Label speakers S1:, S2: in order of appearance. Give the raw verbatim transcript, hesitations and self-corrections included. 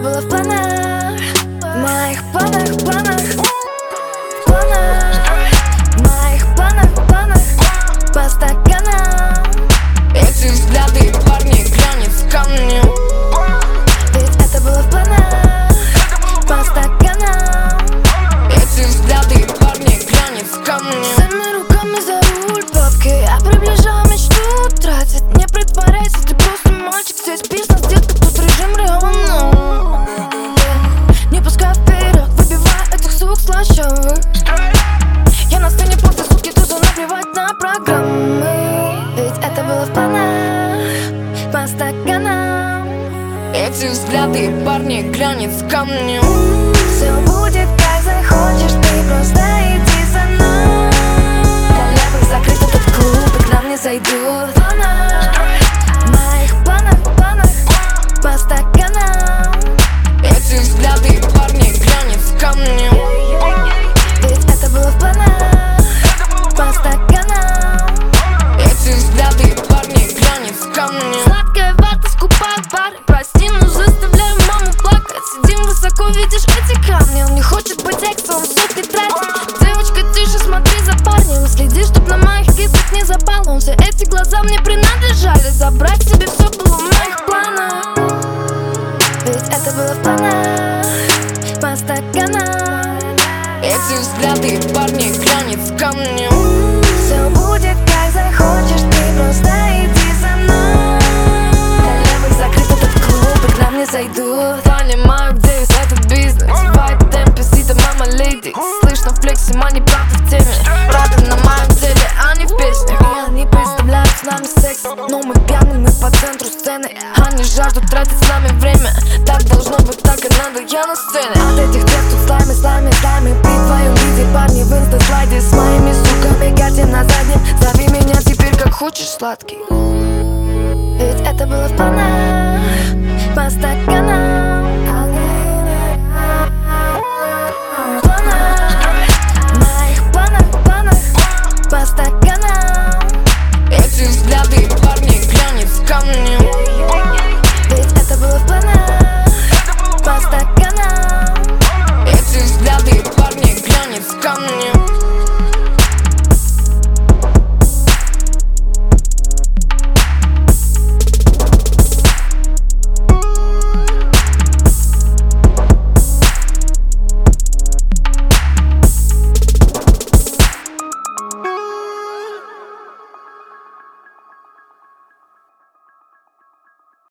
S1: было в планах, в моих планах, планах, планах, в моих планах, планах, по стаканам.
S2: Эти взгляды, парни, гранит камнем.
S1: Ведь это было в планах, по стаканам.
S2: Эти взгляды, парни, гранит камнем.
S1: Своими руками за руль, бабки, я приближаю мечту тратить. Не притворяйся, ты просто мальчик. Здесь бизнес, детка, тут режим реально. Не пускай вперед, выбивай этих сук слащавых. Я на сцене после сутки тоже наплевать на программы. Ведь это было в планах, по стаканам.
S2: Эти взгляды, парни, гранит камнем.
S1: Все будет как захочешь, ты просто иди за мной. Коляпы закрыть этот клуб, и к нам не зайдут. В планах, в моих планах, планах, по стаканам.
S2: Эти взгляды, парни, гранит камнем.
S1: Ведь это было в планах, по стаканам.
S2: Эти взгляды, парни, гранит камнем.
S1: Сладкая вата скупает пары. Прости, но заставляю маму плакать. Сидим высоко, видишь эти камни. Он не хочет быть эксом, сутки тратит. Девочка, тише, смотри за парнем. Следи, чтоб на моих кисах не запал он. Все эти глаза мне принадлежали. Забрать себе все было в моих планах. Ведь это было в планах, по стаканам.
S2: Эти взгляды, парни, гранит камнем.
S1: Все будет как захочешь, ты просто иди за мной. Коляпы закрыть этот клуб, и к нам не зайдут.
S2: Понимаю, где весь этот бизнес. Вайт темпе, сита, мама, леди. Слышно в флексе, мани, правда в теме. Правда на моем теле, а не в песнях.
S1: И они представляют с нами секс, но мы пьяны, мы по центру сцены.
S2: Они жаждут тратить с нами время. Так должно быть, так и надо, я на сцене.
S1: От этих тех тут слайми, слайми, слайми. При твоем виде парни в инста-слайде с моими суками катим на заднем. Зови меня теперь как хочешь, сладкий. Ведь это было в планах, по стаканам.